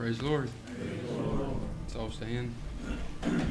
Praise the Lord. Let's all stand. Let's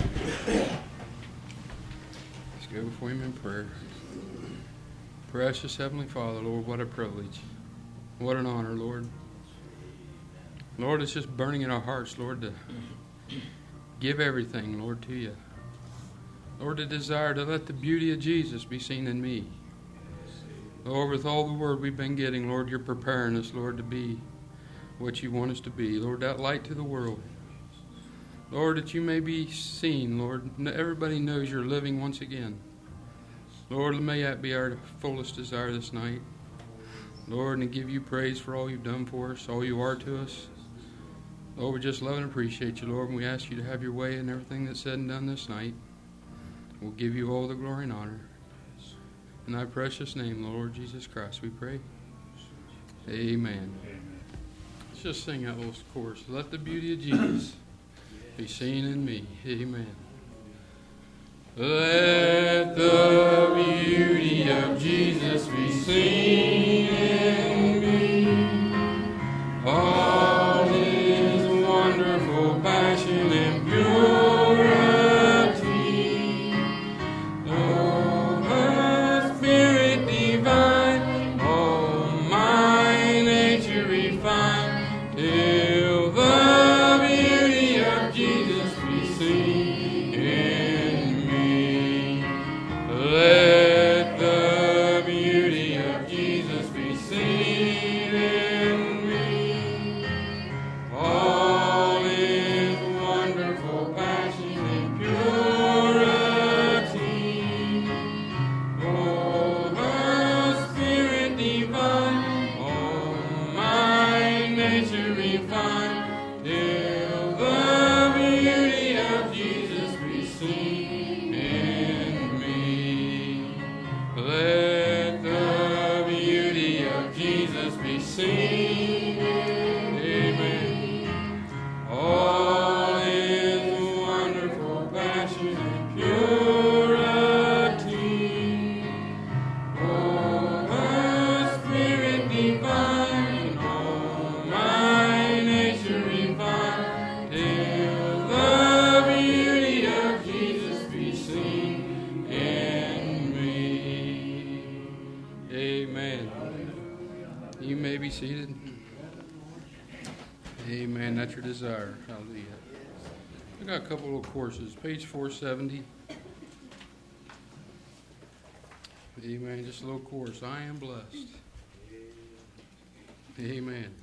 go before Him in prayer. Precious Heavenly Father, Lord, what a privilege. What an honor, Lord. Lord, it's just burning in our hearts, Lord, to give everything, Lord, to you. Lord, the desire to let the beauty of Jesus be seen in me. Lord, with all the word we've been getting, Lord, you're preparing us, Lord, to be what you want us to be. Lord, that light to the world. Lord, that you may be seen, Lord. Everybody knows you're living once again. Lord, may that be our fullest desire this night. Lord, and to give you praise for all you've done for us, all you are to us. Lord, we just love and appreciate you, Lord, and we ask you to have your way in everything that's said and done this night. We'll give you all the glory and honor. In thy precious name, Lord Jesus Christ, we pray. Amen. Let's just sing that little chorus. Let the beauty of Jesus be seen in me. Amen. Let the beauty of Jesus be seen in me. All His wonderful passion and purity. Oh, the Spirit divine, all my nature refined, till the beauty of Jesus be seen in me. Let the beauty of Jesus be seen in me. All His wonderful passion and purity. Oh, the Spirit divine, all my nature refined, till the beauty of Jesus be seen in me. Let the beauty of Jesus be seen. Amen. All His wonderful passion and purity. Oh, the Spirit divine, all my nature refined, till the beauty of Jesus be seen in me. Amen. You may be seated. Amen. That's your desire. Hallelujah. I got a couple little courses. Page 470. Amen. Just a little course. I am blessed. Amen.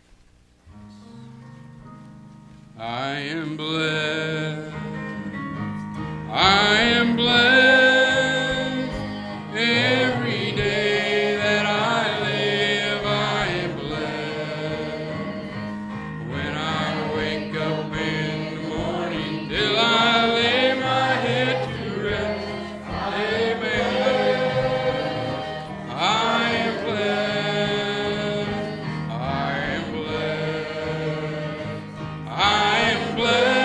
I am blessed. I am blessed. Every day that I live, I am blessed. When I wake up in the morning till I lay my head to rest. Amen. I am blessed. I am blessed. I am blessed.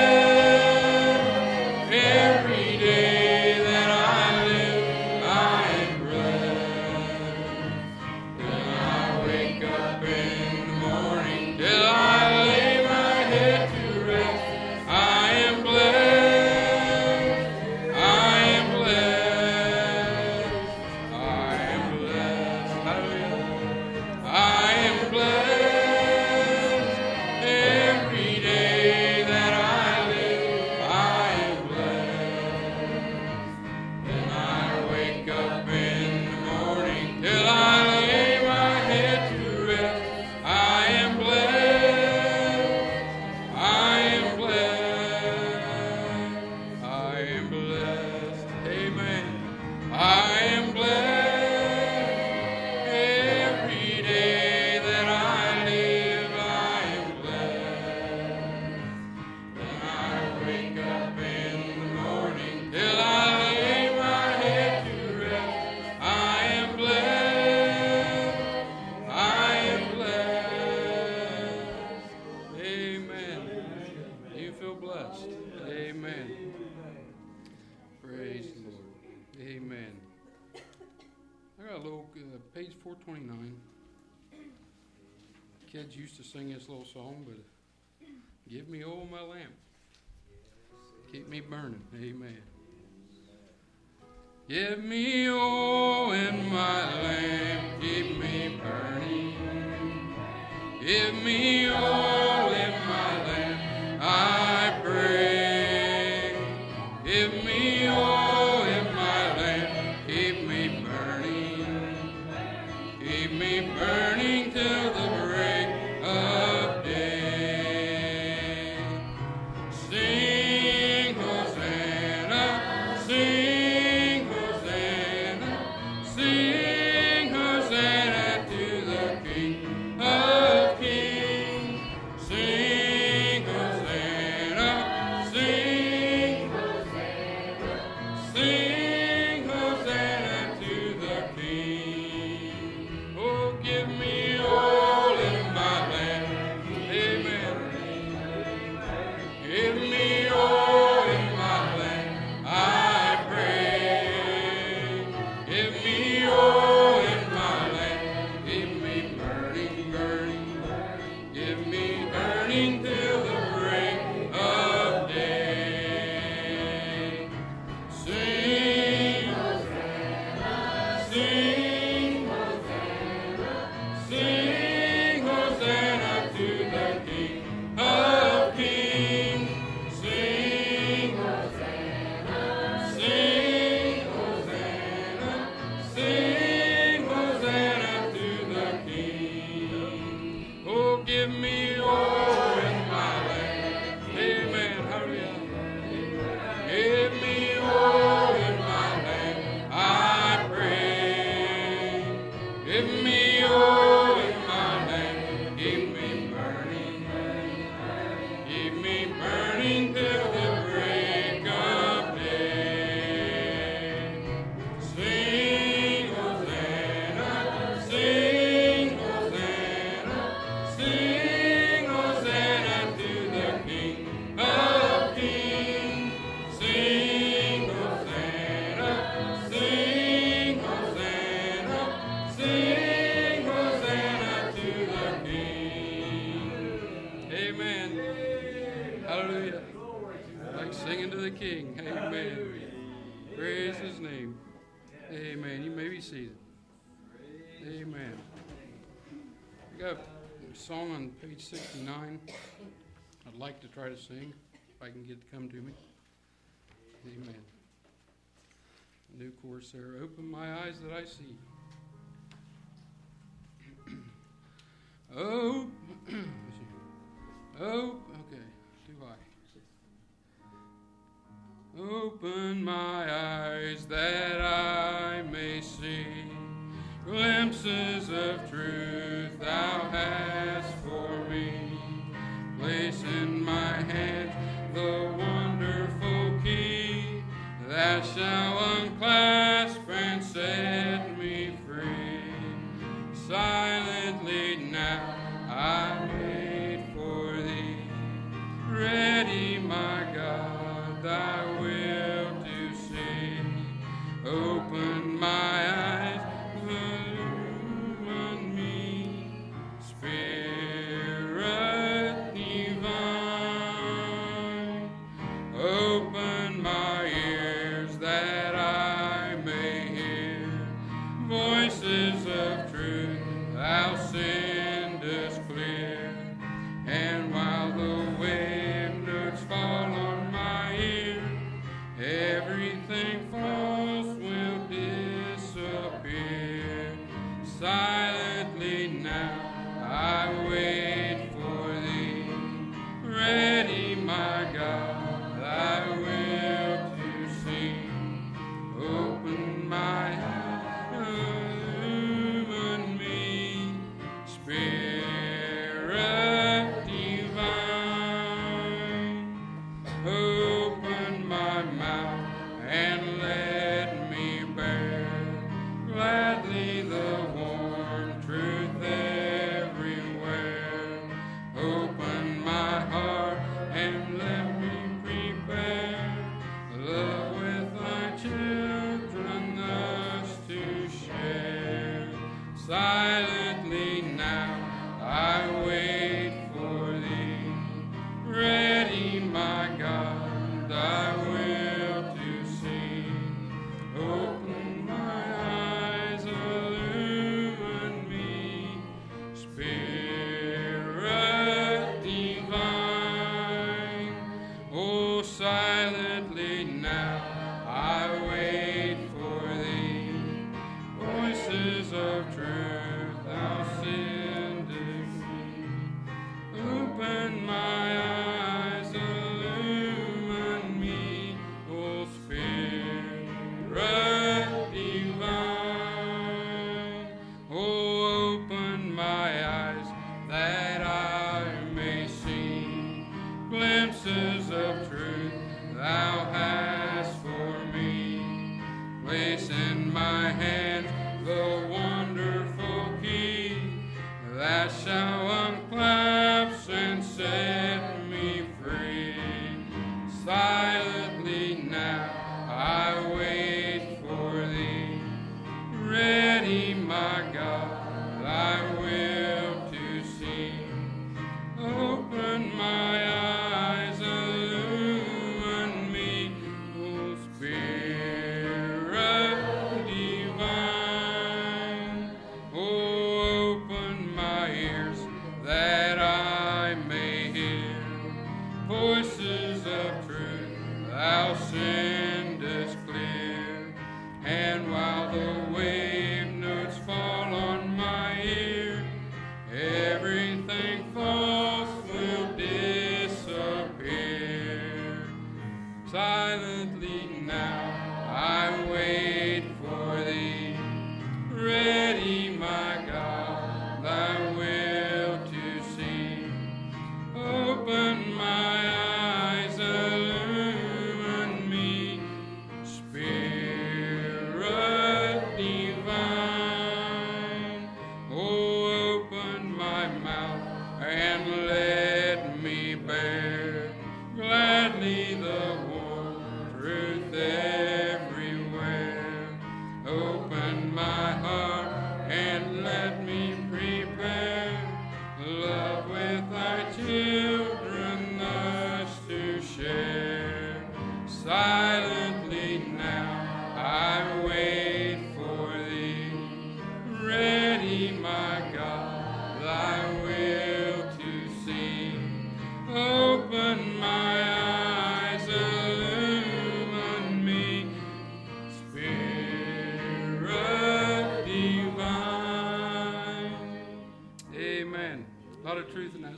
Every day that I live, I am blessed. When I wake up in the morning till I lay my head to rest, I am blessed. I am blessed. I am blessed. Hallelujah. I am blessed. Every day that I live, I am blessed. When I wake up in the morning till I lay my head to rest, I am blessed. I am blessed. I am blessed. Amen. I am blessed. Every day that I live, I am blessed. When I wake up in the morning till I lay my head to rest, I am blessed. I am blessed. Amen. You feel blessed. Amen. Praise the Lord. Amen. I got a little page 429. Kids used to sing this little song, but Give me oil in my lamp. Keep me burning. Amen. Give me oil in my lamp. Keep me burning. Give me oil in my lamp, I pray. Give me oil in my lamp. Keep me burning. Keep me burning till the break of day. Sing Hosanna, sing Hosanna, sing Hosanna to the King of Kings. Sing Hosanna, sing Hosanna, sing Hosanna to the King. Oh, give me oil in my lamp. Amen. Give me oil in my lamp, I pray. Give me oil in my lamp, keep me burning, burning, give me burning till the break of day. Sing Hosanna, sing Hosanna, sing Hosanna to the King of Kings. Sing Hosanna, sing Hosanna, sing Hosanna to the King. Oh, give me oil in my lamp. Amen. Hallelujah. Give me oil in my lamp, I pray. Give me oil in my lamp, keep me burning. Keep me burning till the break of day. Sing Hosanna, sing Hosanna, sing Hosanna to the King of Kings. Sing Hosanna, sing Hosanna, sing Hosanna to the King. Amen. Hallelujah. Like singing to the King. Amen. Praise his name. Amen. You may be seated. Amen. We got a song on page 69 I'd like to try to sing, if I can get it to come to me. Amen. New chorus there. Open my eyes that I see. Oh, okay, too high. Open my eyes that I may see glimpses of truth thou hast for me. Place in my hand the wonderful key that shall unclasp and set me free. Silently now I wait for thee, ready, my God, thy will to see. Open my eyes, illumine me, Spirit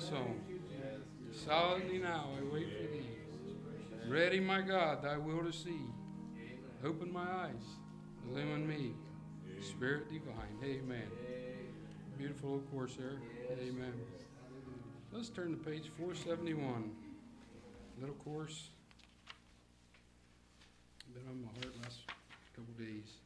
song. Silently now I wait for thee. Ready, my God, thy will to see. Open my eyes, illumine me. Spirit divine. Amen. Beautiful little chorus there. Amen. Let's turn to page 471. Little chorus. Been on my heart last couple days.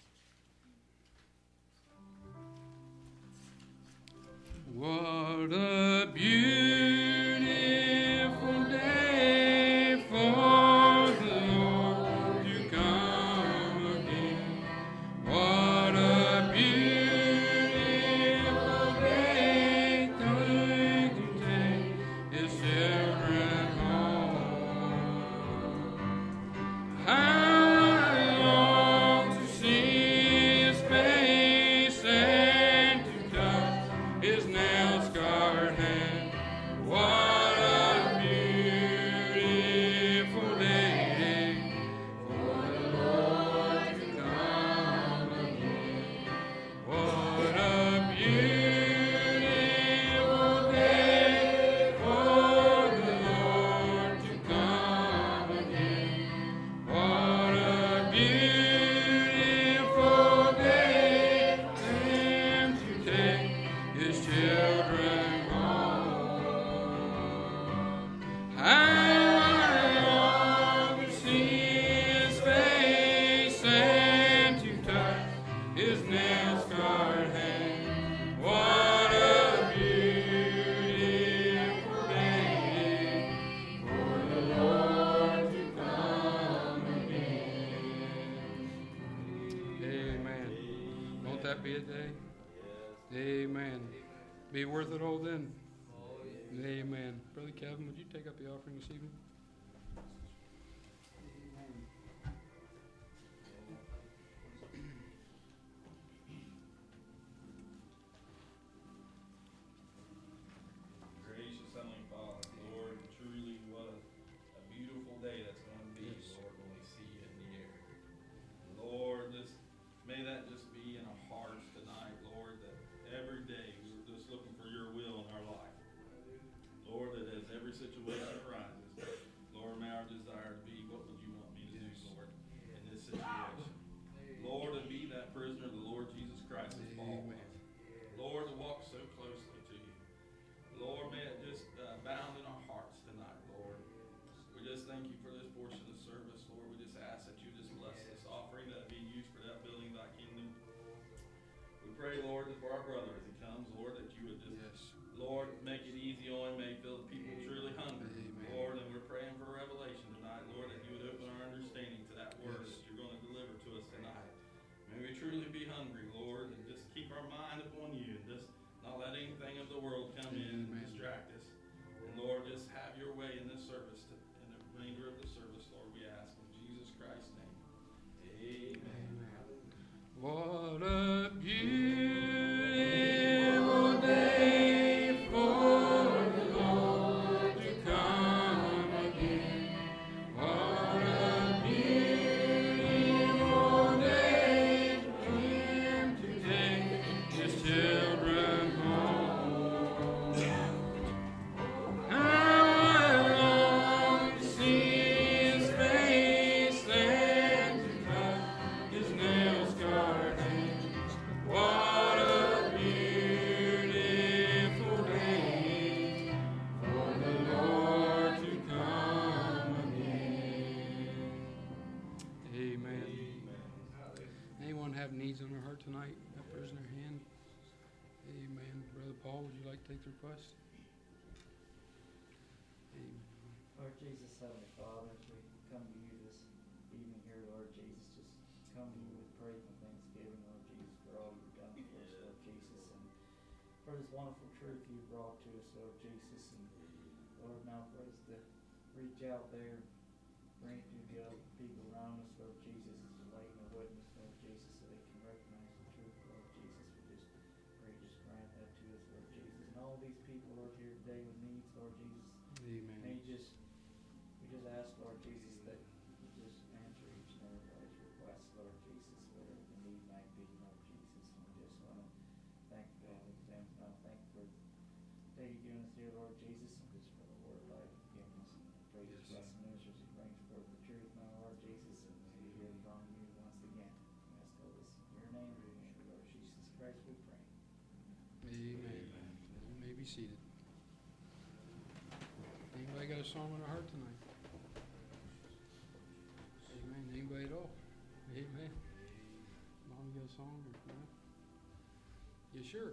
What a beautiful day for the Lord to come again. What a beautiful day to take His children home. How I long to see His face and to touch His nail-scarred hand. What a beautiful day for the Lord to come again. What a beautiful day for the Lord to come again. What a beautiful day and to take His children home. How I long to see His face and to touch His nail-scarred hand. What a beautiful day for the Lord to come again. Amen. Won't that be a day? Amen. Be worth it all then. Amen. Brother Kevin, would you take up the offering this evening? Gracious Heavenly Father, Lord, truly what a beautiful day that's going to be, Yes. Lord, when we see you in the air. Lord, may that just be in our hearts tonight, Lord, that every day we're just looking for your will in our life. Lord, that as every situation arises, Lord, may our desire to be, what would you want me to do, Lord, in this situation? Lord, to be that prisoner of the Lord Jesus Christ as Paul was. Lord, to walk so closely to you. Lord, may it just abound in our hearts tonight, Lord. We just thank you for this portion of the service, Lord. We just ask that you just bless this offering that be used for that building thy kingdom. We pray, Lord, that for our brother as he comes, Lord, that you would just, Yes. Lord, make it easy on him, make feel the people truly hungry. Amen. Lord, and we're praying for revelation tonight, Lord, that you would open our understanding to that word Yes. that you're going to deliver to us tonight. May we truly be hungry, Lord, and just keep our mind upon you and just not let anything of the world come in and Amen. distract us. And Lord, just have your way in this service, in the remainder of the service, Lord, we ask in Jesus Christ's name. Amen. What a beautiful day for the Lord to come again. What a beautiful day for Him to take His children home. How I long to see His face and to touch His nail-scarred hands. What a beautiful day for the Lord to come again. Amen. Anyone have needs on their heart tonight? Up raising their hand. Amen. Brother Paul, would you like to take the request? Amen. Lord Jesus, Heavenly Father, as we come to you this evening here, Lord Jesus, just come to you with praise and thanksgiving, Lord Jesus, for all you've done for us, Lord Jesus, and for this wonderful truth you brought to us, Lord Jesus, and Lord, now for us to reach out there, bring it to the other people around us, Lord Jesus, as a light and a witness, Lord Jesus, so they can recognize the truth, Lord Jesus. We just pray, just grant that to us, Lord Jesus, and all these people, Lord, here today with needs, Lord Jesus. Amen. May we just ask, Lord Jesus, that you just answer each and everybody's request, Lord Jesus, whatever the need might be, Lord Jesus. And we just want to thank God with them. And I thank you for the day you've given us here, Lord seated. Anybody got a song on their heart tonight? Amen. Anybody at all? Amen. Mom, you got a song? Or no? You sure?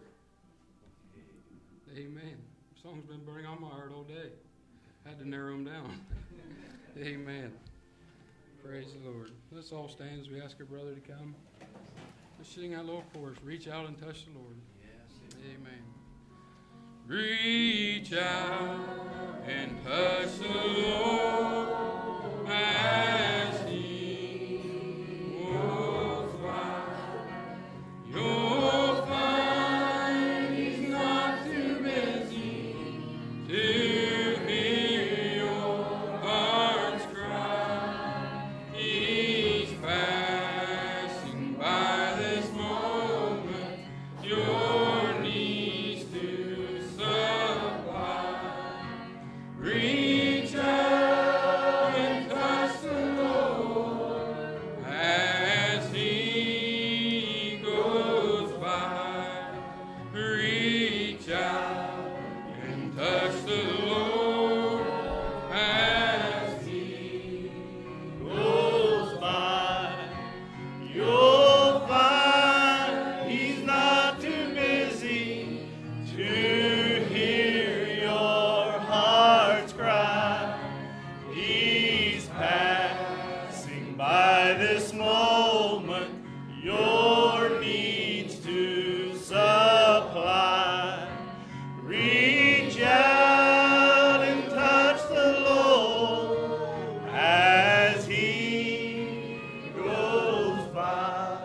Amen. The song's been burning on my heart all day. Had to narrow them down. Amen. Praise the Lord. Let's all stand as we ask our brother to come. Let's sing that little chorus. Reach out and touch the Lord. Amen. Reach out and touch the Lord as He walks by. You'll find He's not too busy to hear your heart's cry. He's passing by this moment. Your needs to supply. Reach out and touch the Lord as He goes by. Reach out and touch the Lord as He goes by. You'll find He's not too busy to hear your heart's cry. He's passing by this moment, your needs to supply. Reach out and touch the Lord as He goes by.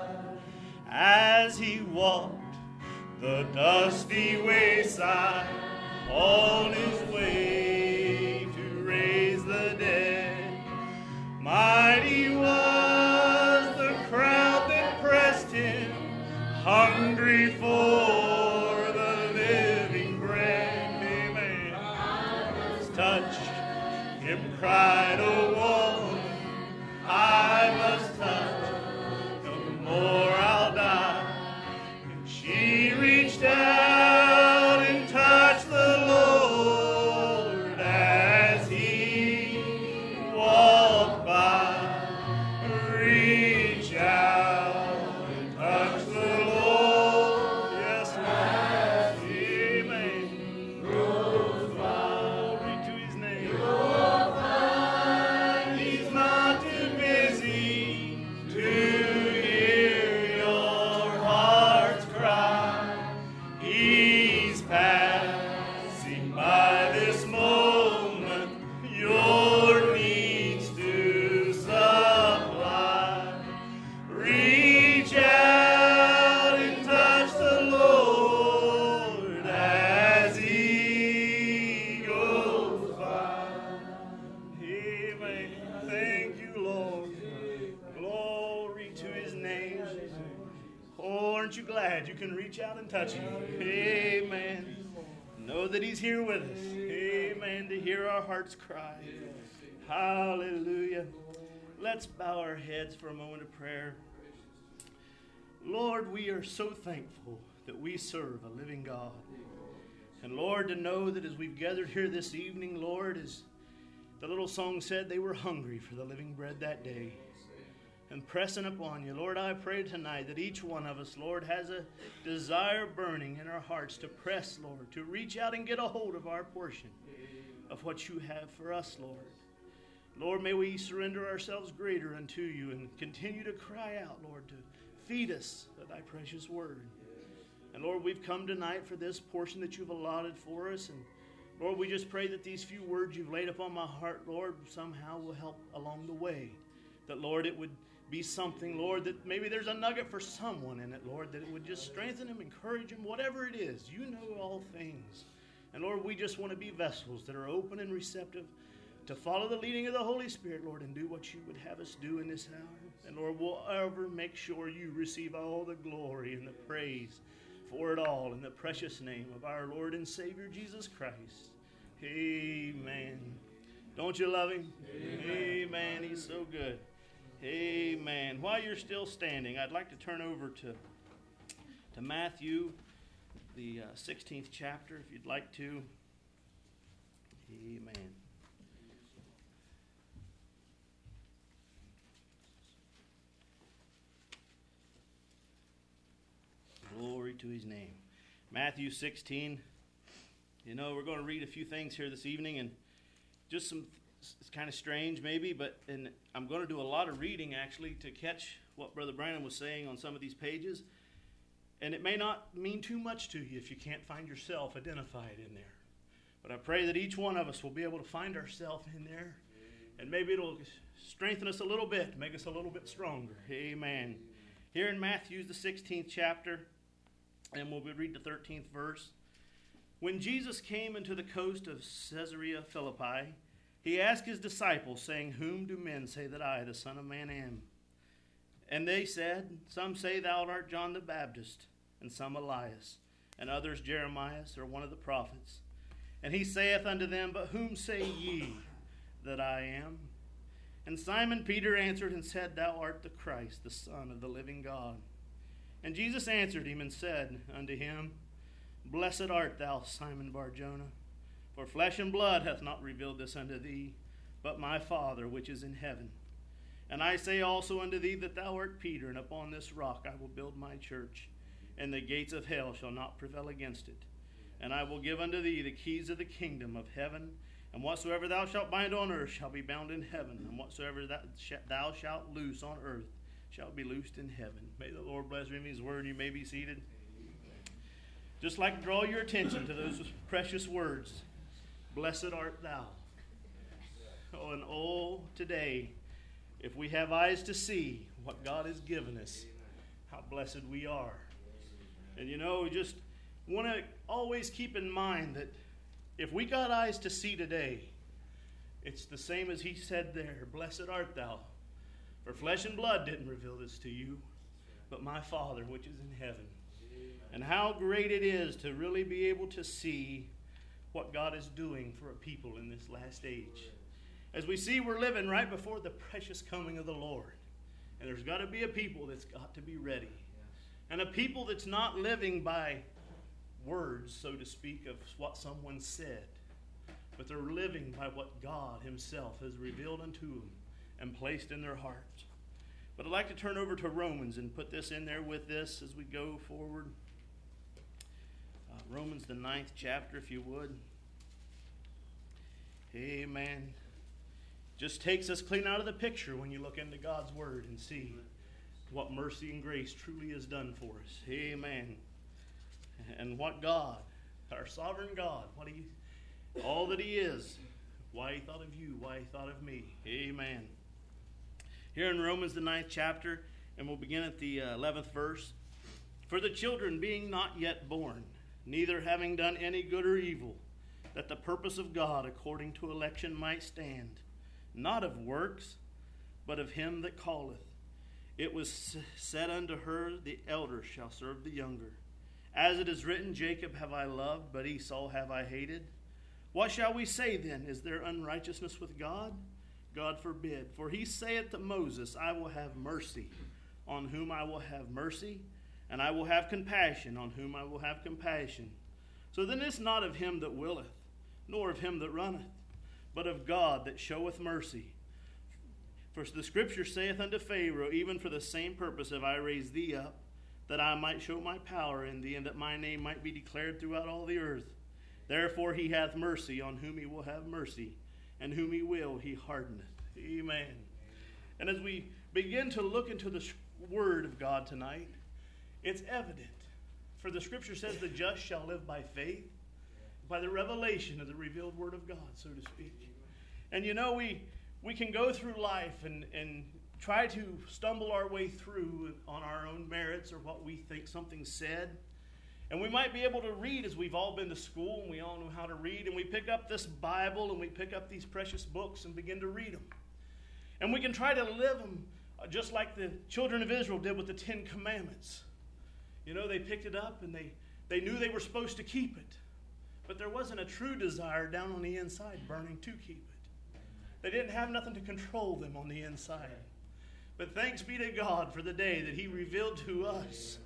As He walked the dusty wayside on His way to raise the dead, mighty was the crowd that pressed Him, hungry for the living bread. Amen. Touched Him, cried a woman, I must touch, no more I'll die. And she reached out and touched the Lord as He walked by. Reach out and touch the Lord. Yes, Lord. Amen. Glory to His name. He's not too busy to hear your heart's cry. He's passing by this moment, your needs to supply. Reach out and touch the Lord as He goes by. Amen. Thank you, Lord. Glory to His name. Oh, aren't you glad you can reach out and touch Him? Amen. Know that He's here with us. Amen. To hear our hearts cry. Hallelujah. Let's bow our heads for a moment of prayer. Lord, we are so thankful that we serve a living God. And Lord, to know that as we've gathered here this evening, Lord, as the little song said, they were hungry for the living bread that day. And pressing upon you, Lord, I pray tonight that each one of us, Lord, has a desire burning in our hearts to press, Lord, to reach out and get a hold of our portion of what you have for us, Lord. Lord, may we surrender ourselves greater unto you and continue to cry out, Lord, to feed us of thy precious word. And Lord, we've come tonight for this portion that you've allotted for us. And Lord, we just pray that these few words you've laid upon my heart, Lord, somehow will help along the way. That, Lord, it would be something, Lord, that maybe there's a nugget for someone in it, Lord, that it would just strengthen them, encourage them, whatever it is. You know all things. And Lord, we just want to be vessels that are open and receptive to follow the leading of the Holy Spirit, Lord, and do what you would have us do in this hour. And Lord, we'll ever make sure you receive all the glory and the praise for it all in the precious name of our Lord and Savior, Jesus Christ. Amen. Don't you love Him? Amen. Amen. He's so good. Amen. While you're still standing, I'd like to turn over to Matthew the 16th chapter, if you'd like to. Amen. Glory to his name. Matthew 16. You know, we're going to read a few things here this evening, and just some, it's kind of strange maybe, and I'm going to do a lot of reading actually to catch what Brother Brandon was saying on some of these pages. And it may not mean too much to you if you can't find yourself identified in there. But I pray that each one of us will be able to find ourselves in there, and maybe it'll strengthen us a little bit, make us a little bit stronger. Amen. Here in Matthew, the 16th chapter, and we'll read the 13th verse. When Jesus came into the coast of Caesarea Philippi, he asked his disciples, saying, Whom do men say that I, the Son of Man, am? And they said, Some say thou art John the Baptist, and some Elias, and others Jeremiah, or one of the prophets. And he saith unto them, But whom say ye that I am? And Simon Peter answered and said, Thou art the Christ, the Son of the living God. And Jesus answered him and said unto him, Blessed art thou, Simon Bar-Jonah, for flesh and blood hath not revealed this unto thee, but my Father which is in heaven. And I say also unto thee that thou art Peter, and upon this rock I will build my church, and the gates of hell shall not prevail against it. And I will give unto thee the keys of the kingdom of heaven, and whatsoever thou shalt bind on earth shall be bound in heaven, and whatsoever thou shalt loose on earth shall be loosed in heaven. May the Lord bless his word. You may be seated. Just like to draw your attention to those precious words. Blessed art thou. Oh, and oh, today, if we have eyes to see what God has given us, how blessed we are. And you know, we just want to always keep in mind that if we got eyes to see today, it's the same as he said there, Blessed art thou. For flesh and blood didn't reveal this to you, but my Father which is in heaven. And how great it is to really be able to see what God is doing for a people in this last age. As we see, we're living right before the precious coming of the Lord. And there's got to be a people that's got to be ready. And a people that's not living by words, so to speak, of what someone said, but they're living by what God himself has revealed unto them and placed in their hearts. But I'd like to turn over to Romans and put this in there with this as we go forward. Romans, the 9th chapter, if you would. Amen. Just takes us clean out of the picture when you look into God's word and see what mercy and grace truly has done for us. Amen. And what God, our sovereign God, all that he is, why he thought of you, why he thought of me. Amen. Here in Romans, the 9th chapter, and we'll begin at the 11th verse. For the children being not yet born, neither having done any good or evil, that the purpose of God according to election might stand, not of works, but of him that calleth. It was said unto her, the elder shall serve the younger. As it is written, Jacob have I loved, but Esau have I hated. What shall we say then? Is there unrighteousness with God? God forbid. For he saith to Moses, I will have mercy on whom I will have mercy, and I will have compassion on whom I will have compassion. So then it's not of him that willeth, nor of him that runneth, but of God that showeth mercy. For the scripture saith unto Pharaoh, even for the same purpose have I raised thee up, that I might show my power in thee, and that my name might be declared throughout all the earth. Therefore he hath mercy on whom he will have mercy, and whom he will he hardeneth. Amen. And as we begin to look into the word of God tonight, it's evident. For the scripture says the just shall live by faith, by the revelation of the revealed word of God, so to speak. And you know, we can go through life and try to stumble our way through on our own merits or what we think something said. And we might be able to read, as we've all been to school and we all know how to read, and we pick up this Bible and we pick up these precious books and begin to read them. And we can try to live them just like the children of Israel did with the 10 Commandments. You know, they picked it up and they knew they were supposed to keep it. But there wasn't a true desire down on the inside burning to keep it. They didn't have nothing to control them on the inside. But thanks be to God for the day that he revealed to us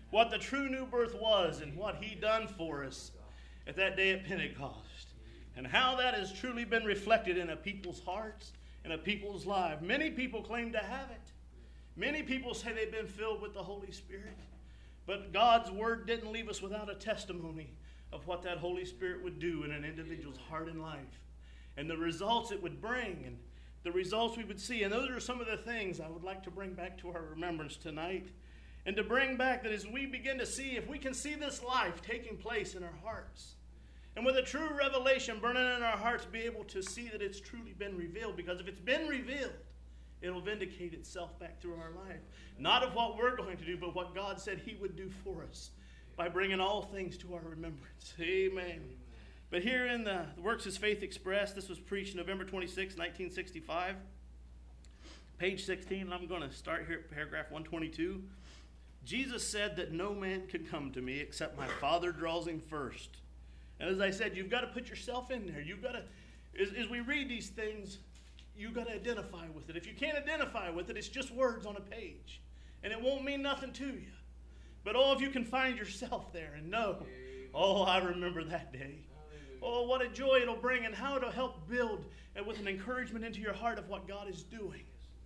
what the true new birth was and what he done for us at that day at Pentecost, and how that has truly been reflected in a people's hearts and a people's lives. Many people claim to have it. Many people say they've been filled with the Holy Spirit. But God's Word didn't leave us without a testimony of what that Holy Spirit would do in an individual's heart and life, and the results it would bring, and the results we would see. And those are some of the things I would like to bring back to our remembrance tonight, and to bring back that as we begin to see, if we can see this life taking place in our hearts, and with a true revelation burning in our hearts, be able to see that it's truly been revealed. Because if it's been revealed, it'll vindicate itself back through our life. Not of what we're going to do, but what God said he would do for us by bringing all things to our remembrance. Amen. But here in the Works as Faith Expressed, this was preached November 26, 1965. Page 16, and I'm going to start here at paragraph 122. Jesus said that no man can come to me except my Father draws him first. And as I said, you've got to put yourself in there. You've got to, as we read these things, you've got to identify with it. If you can't identify with it, it's just words on a page. And it won't mean nothing to you. But if you can find yourself there and know, I remember that day. Oh, what a joy it'll bring, and how it'll help build and with an encouragement into your heart of what God is doing.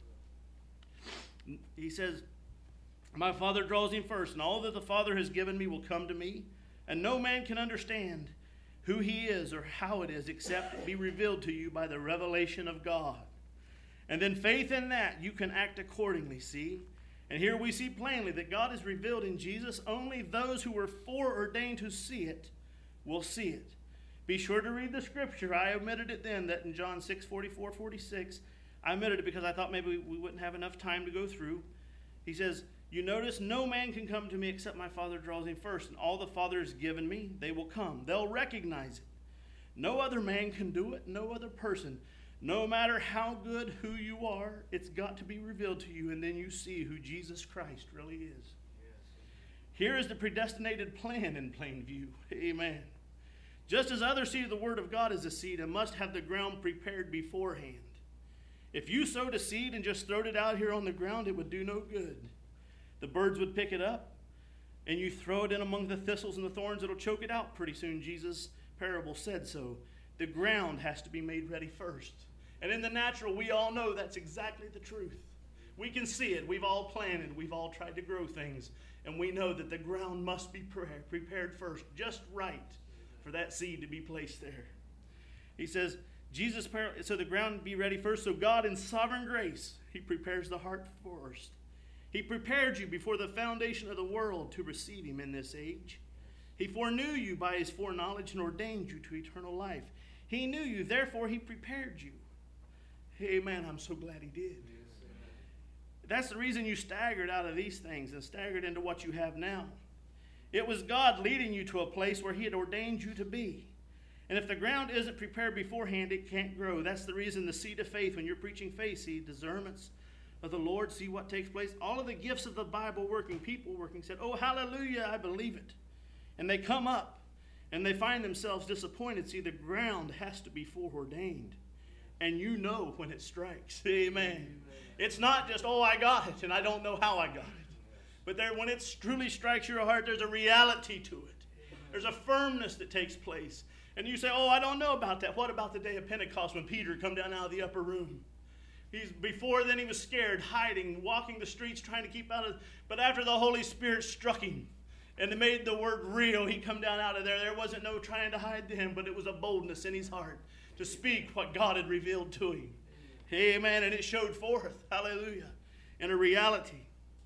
He says, my Father draws him first, and all that the Father has given me will come to me, and no man can understand who he is or how it is except it be revealed to you by the revelation of God. And then faith in that, you can act accordingly, see? And here we see plainly that God has revealed in Jesus. Only those who were foreordained to see it will see it. Be sure to read the scripture. I omitted it then, that in John 6, 44, 46. I omitted it because I thought maybe we wouldn't have enough time to go through. He says, you notice, no man can come to me except my Father draws him first. And all the Father has given me, they will come. They'll recognize it. No other man can do it. No other person. No matter how good who you are, it's got to be revealed to you. And then you see who Jesus Christ really is. Here is the predestinated plan in plain view. Amen. Just as others see the word of God as a seed and must have the ground prepared beforehand. If you sowed a seed and just throwed it out here on the ground, it would do no good. The birds would pick it up, and you throw it in among the thistles and the thorns, it'll choke it out pretty soon. Jesus' parable said so. The ground has to be made ready first. And in the natural, we all know that's exactly the truth. We can see it. We've all planted. We've all tried to grow things. And we know that the ground must be prepared first, just right for that seed to be placed there. He says, so the ground be ready first. So God in sovereign grace, he prepares the heart first. He prepared you before the foundation of the world to receive him in this age. He foreknew you by his foreknowledge and ordained you to eternal life. He knew you, therefore he prepared you. Amen, I'm so glad he did. That's the reason you staggered out of these things and staggered into what you have now. It was God leading you to a place where he had ordained you to be. And if the ground isn't prepared beforehand, it can't grow. That's the reason the seed of faith, when you're preaching faith, see discernments of the Lord, see what takes place. All of the gifts of the Bible working, people working, said, oh, hallelujah, I believe it. And they come up and they find themselves disappointed. See, the ground has to be foreordained. And you know when it strikes. Amen. It's not just, I got it and I don't know how I got it. But when it truly strikes your heart, there's a reality to it. There's a firmness that takes place. And you say, I don't know about that. What about the day of Pentecost when Peter come down out of the upper room? Before then he was scared, hiding, walking the streets, trying to keep out of. But after the Holy Spirit struck him and made the word real, he come down out of there. There wasn't no trying to hide him, but it was a boldness in his heart to speak what God had revealed to him. Amen. And it showed forth, hallelujah, in a reality.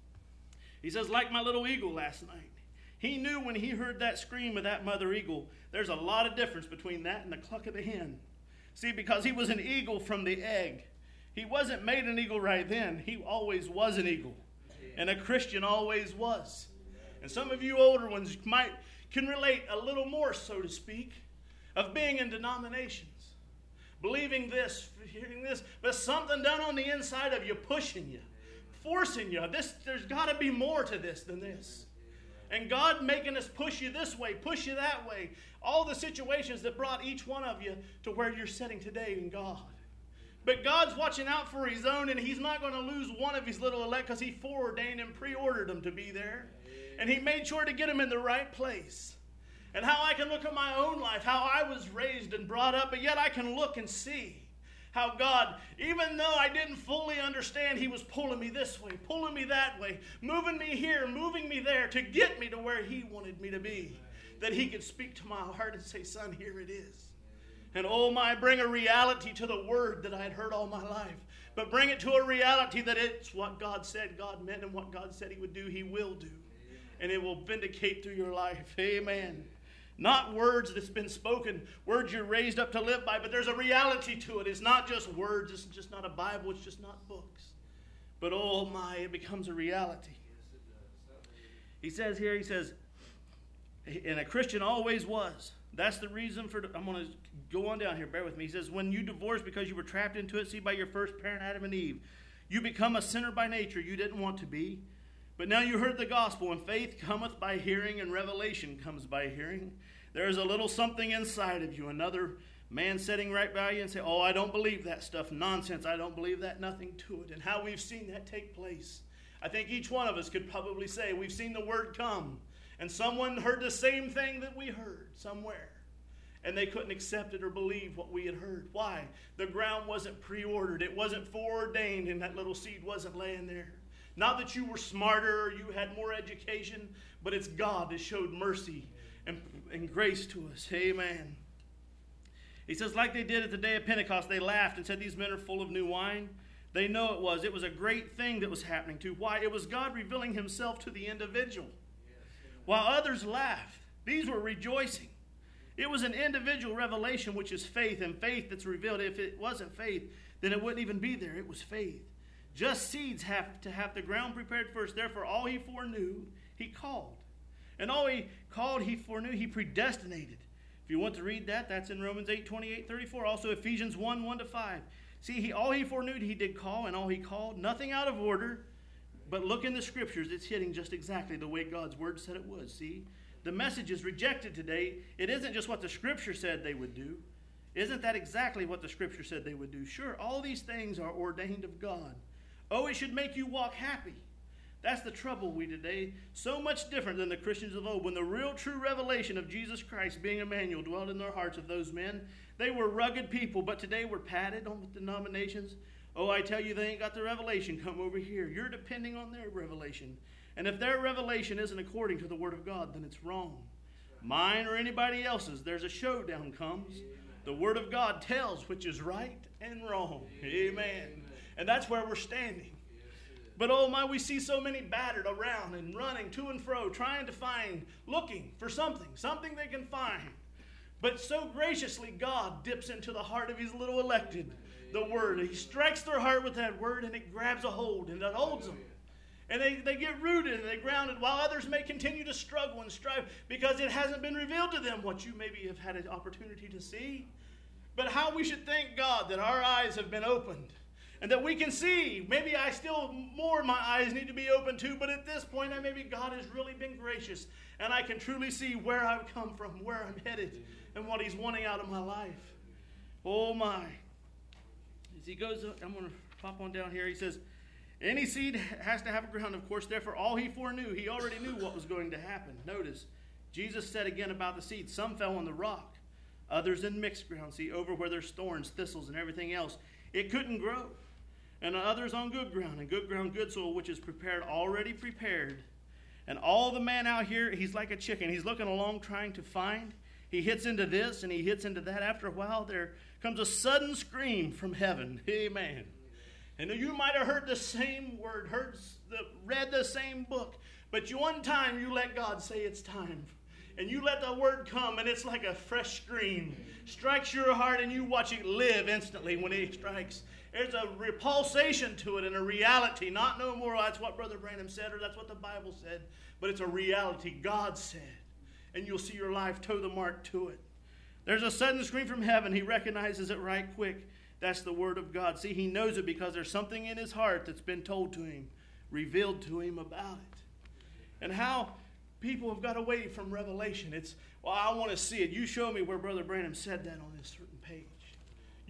He says, like my little eagle last night. He knew when he heard that scream of that mother eagle, there's a lot of difference between that and the cluck of the hen. See, because he was an eagle from the egg. He wasn't made an eagle right then. He always was an eagle. And a Christian always was. And some of you older ones can relate a little more, so to speak, of being in denominations. Believing this, hearing this, but something done on the inside of you, pushing you, forcing you. There's got to be more to this than this. And God making us push you this way, push you that way. All the situations that brought each one of you to where you're sitting today in God. But God's watching out for his own, and he's not going to lose one of his little elect because he foreordained and preordered them to be there. And he made sure to get them in the right place. And how I can look at my own life, how I was raised and brought up, but yet I can look and see how God, even though I didn't fully understand, he was pulling me this way, pulling me that way, moving me here, moving me there to get me to where he wanted me to be. That he could speak to my heart and say, son, here it is. And oh my, bring a reality to the word that I had heard all my life. But bring it to a reality that it's what God said God meant, and what God said he would do, he will do. And it will vindicate through your life. Amen. Not words that's been spoken, words you're raised up to live by, but there's a reality to it. It's not just words. It's just not a Bible. It's just not books. But oh my, it becomes a reality. He says here, he says, and a Christian always was. That's the reason for, I'm going to go on down here, bear with me. He says, when you divorced because you were trapped into it, see by your first parent, Adam and Eve, you become a sinner by nature. You didn't want to be. But now you heard the gospel, and faith cometh by hearing, and revelation comes by hearing. There is a little something inside of you, another man sitting right by you and say, oh, I don't believe that stuff. Nonsense. I don't believe that. Nothing to it. And how we've seen that take place. I think each one of us could probably say we've seen the word come. And someone heard the same thing that we heard somewhere. And they couldn't accept it or believe what we had heard. Why? The ground wasn't preordered. It wasn't foreordained, and that little seed wasn't laying there. Not that you were smarter or you had more education, but it's God that showed mercy and grace to us. Amen. He says, like they did at the day of Pentecost, they laughed and said, these men are full of new wine. They know it was. It was a great thing that was happening too. Why? It was God revealing himself to the individual. While others laughed, these were rejoicing. It was an individual revelation, which is faith, and faith that's revealed. If it wasn't faith, then it wouldn't even be there. It was faith. Just seeds have to have the ground prepared first. Therefore, all he foreknew, he called. And all he called, he foreknew, he predestinated. If you want to read that, that's in Romans 8, 28, 34. Also Ephesians 1, 1 to 5. See, all he foreknew, he did call, and all he called, nothing out of order. But look in the scriptures, it's hitting just exactly the way God's word said it would. See, the message is rejected today. It isn't just what the scripture said they would do. Isn't that exactly what the scripture said they would do? Sure, all these things are ordained of God. Oh, it should make you walk happy. That's the trouble we today. So much different than the Christians of old. When the real true revelation of Jesus Christ being Emmanuel dwelled in their hearts of those men, they were rugged people, but today we're padded on with denominations. Oh, I tell you, they ain't got the revelation. Come over here. You're depending on their revelation. And if their revelation isn't according to the Word of God, then it's wrong. Mine or anybody else's, there's a showdown comes. The Word of God tells which is right and wrong. Amen. And that's where we're standing. But oh my, we see so many battered around and running to and fro, trying to find, looking for something they can find. But so graciously, God dips into the heart of his little elected, the Word. He strikes their heart with that Word, and it grabs a hold, and it holds them. And they get rooted and they grounded, while others may continue to struggle and strive because it hasn't been revealed to them what you maybe have had an opportunity to see. But how we should thank God that our eyes have been opened. And that we can see, maybe my eyes need to be open too, but at this point, maybe God has really been gracious. And I can truly see where I've come from, where I'm headed, and what he's wanting out of my life. Oh my. As he goes, I'm going to pop on down here. He says, any seed has to have a ground, of course. Therefore, all he foreknew, he already knew what was going to happen. Notice, Jesus said again about the seed, some fell on the rock, others in mixed ground. See, over where there's thorns, thistles, and everything else. It couldn't grow. And others on good ground, and good ground, good soil, which is prepared, already prepared. And all the man out here, he's like a chicken. He's looking along trying to find. He hits into this and he hits into that. After a while, there comes a sudden scream from heaven. Amen. And you might have heard the same word, read the same book. But one time you let God say it's time. And you let the word come, and it's like a fresh scream. Strikes your heart, and you watch it live instantly when it strikes. There's a repulsation to it and a reality. Not no more, that's what Brother Branham said, or that's what the Bible said. But it's a reality God said. And you'll see your life toe the mark to it. There's a sudden scream from heaven. He recognizes it right quick. That's the word of God. See, he knows it because there's something in his heart that's been told to him, revealed to him about it. And how people have got away from revelation. It's, well, I want to see it. You show me where Brother Branham said that on this certain page.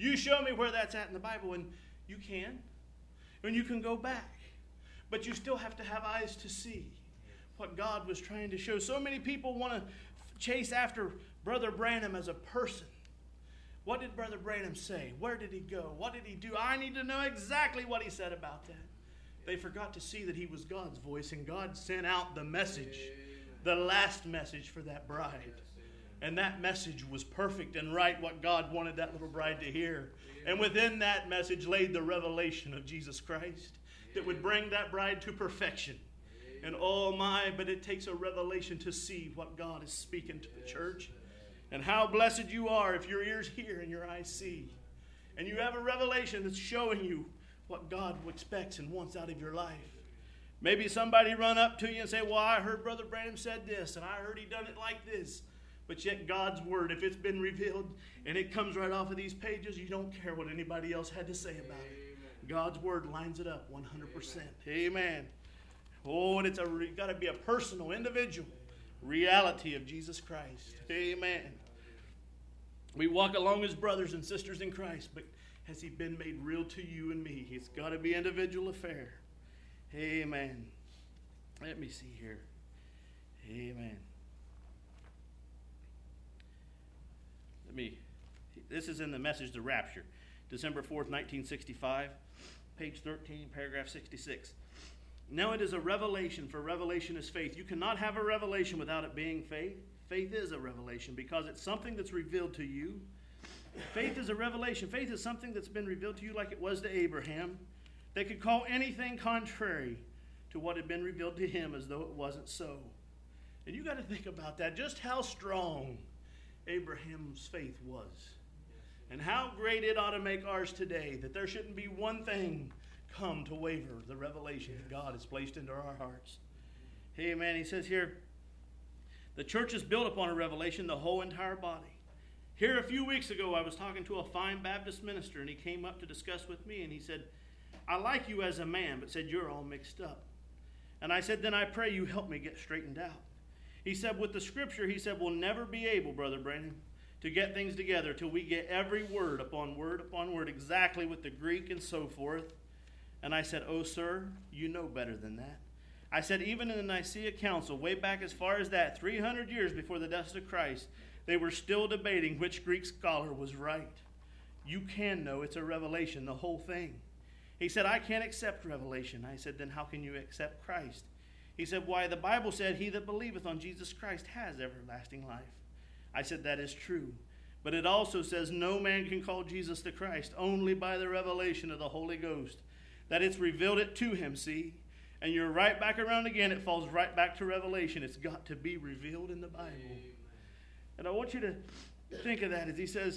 You show me where that's at in the Bible, and you can. And you can go back. But you still have to have eyes to see what God was trying to show. So many people want to chase after Brother Branham as a person. What did Brother Branham say? Where did he go? What did he do? I need to know exactly what he said about that. They forgot to see that he was God's voice, and God sent out the message, the last message for that bride. And that message was perfect and right, what God wanted that little bride to hear. And within that message laid the revelation of Jesus Christ that would bring that bride to perfection. And oh my, but it takes a revelation to see what God is speaking to the church. And how blessed you are if your ears hear and your eyes see. And you have a revelation that's showing you what God expects and wants out of your life. Maybe somebody run up to you and say, well, I heard Brother Branham said this, and I heard he done it like this. But yet God's word, if it's been revealed and it comes right off of these pages, you don't care what anybody else had to say about it. God's word lines it up 100%. Amen. Oh, and it's got to be a personal, individual reality of Jesus Christ. Amen. We walk along as brothers and sisters in Christ, but has he been made real to you and me? It's got to be an individual affair. Amen. Let me see here. Amen. This is in the Message, The Rapture, December 4th, 1965, page 13, paragraph 66. Now it is a revelation, for revelation is faith. You cannot have a revelation without it being faith. Faith is a revelation because it's something that's revealed to you. Faith is a revelation. Faith is something that's been revealed to you like it was to Abraham. They could call anything contrary to what had been revealed to him as though it wasn't so. And you got to think about that, just how strong Abraham's faith was. And how great it ought to make ours today, that there shouldn't be one thing come to waver the revelation that God has placed into our hearts. Amen. He says here, the church is built upon a revelation, the whole entire body. Here a few weeks ago, I was talking to a fine Baptist minister, and he came up to discuss with me, and he said, I like you as a man, but said, you're all mixed up. And I said, then I pray you help me get straightened out. He said, with the scripture, he said, we'll never be able, Brother Branham, to get things together till we get every word upon word, exactly with the Greek and so forth. And I said, oh, sir, you know better than that. I said, even in the Nicaea Council, way back as far as that, 300 years before the death of Christ, they were still debating which Greek scholar was right. You can know it's a revelation, the whole thing. He said, I can't accept revelation. I said, then how can you accept Christ? He said, why, the Bible said, he that believeth on Jesus Christ has everlasting life. I said, that is true. But it also says, no man can call Jesus the Christ, only by the revelation of the Holy Ghost. That it's revealed it to him, see? And you're right back around again. It falls right back to revelation. It's got to be revealed in the Bible. And I want you to think of that as he says,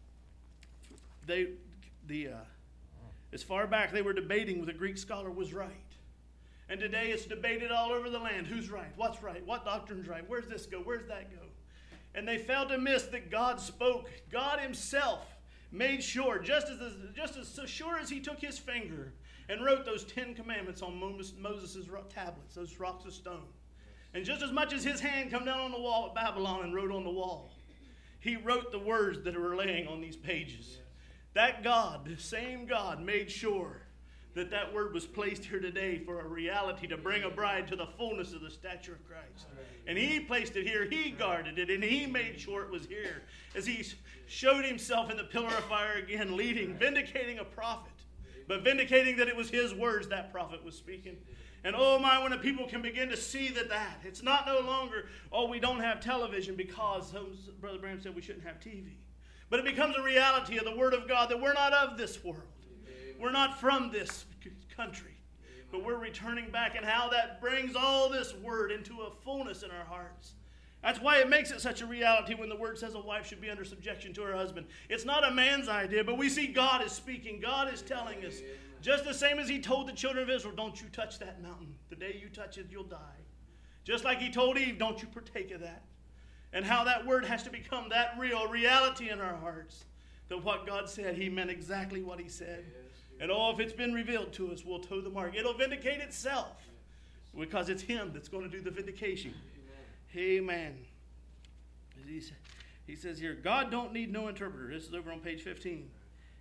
as far back they were debating whether the Greek scholar was right. And today it's debated all over the land. Who's right? What's right? What doctrine's right? Where's this go? Where's that go? And they failed to miss that God spoke. God himself made sure, just as sure as he took his finger and wrote those 10 commandments on Moses' tablets, those rocks of stone. And just as much as his hand come down on the wall at Babylon and wrote on the wall, he wrote the words that are laying on these pages. That God, the same God, made sure that that word was placed here today for a reality to bring a bride to the fullness of the stature of Christ. And he placed it here, he guarded it, and he made sure it was here. As he showed himself in the pillar of fire again, leading, vindicating a prophet, but vindicating that it was his words that prophet was speaking. And oh my, when the people can begin to see that it's not no longer, oh, we don't have television because Brother Branham said we shouldn't have TV. But it becomes a reality of the Word of God that we're not of this world. We're not from this country, but we're returning back, and how that brings all this word into a fullness in our hearts. That's why it makes it such a reality when the word says a wife should be under subjection to her husband. It's not a man's idea, but we see God is speaking. God is telling us, just the same as he told the children of Israel, don't you touch that mountain. The day you touch it, you'll die. Just like he told Eve, don't you partake of that. And how that word has to become that real reality in our hearts, that what God said, he meant exactly what he said. And oh, if it's been revealed to us, we'll toe the mark. It'll vindicate itself because it's him that's going to do the vindication. Amen. He says here, God don't need no interpreter. This is over on page 15.